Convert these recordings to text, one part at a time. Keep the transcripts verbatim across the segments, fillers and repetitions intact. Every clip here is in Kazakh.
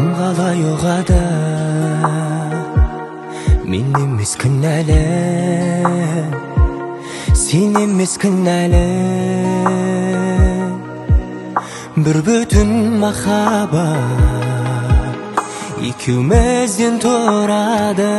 Кім қалай ұғады, мен емес кінәлі, сен емес кінәлі. Бір бүтін махаббат екеумізден тұрады.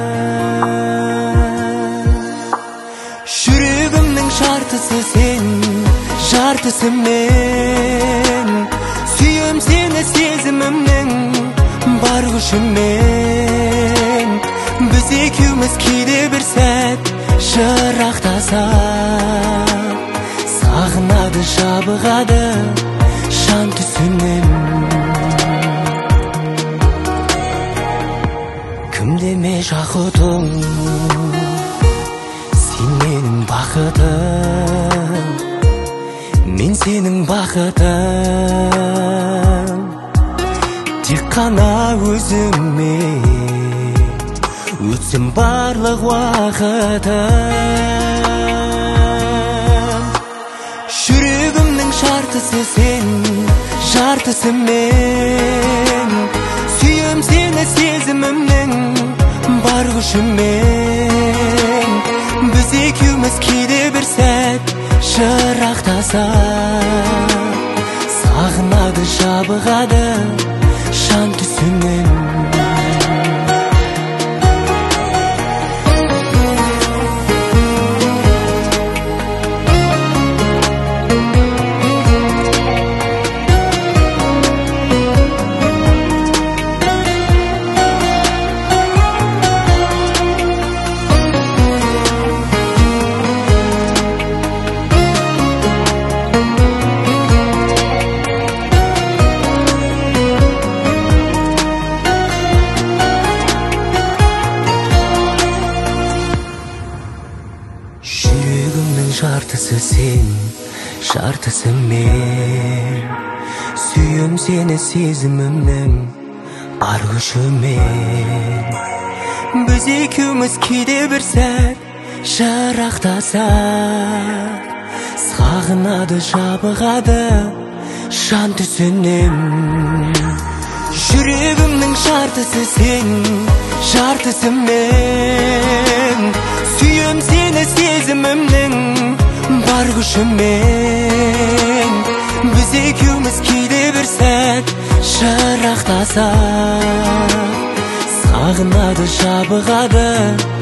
Жүрегімнің жартысы сен, жартысы мен. Сүйем сені сезімімнің бар күшімен. Біз екеуміз кейде бір сәт жырақтасақ, сағынады жабығады жан түсінен. Кім деме жақұтым, сен менің бақытым, мен сенің бақытым. Тек қана өзіме өтсін барлық уақытым. Жүрегімнің жартысы сен, жартысы мен. Сүйем сені сезімімнің бар күшімен. Біз екеуміз кейде бір сәт жырақтасақ, сағынады жабығады жан түсінен. Жүрегімнің жартысы сен, жартысы мен. Сүйем сені сезімімнің бар күшімен. Біз екеуміз кейде бір сәт жырақтасақ, сағынады жабығады жан түсінен. Жүрегімнің жартысы сен, жартысы мен. Сүйем сені сезімімнің бар күшімен. Біз екеуміз кейде бір сәт жырақтасақ, сағынады жабығады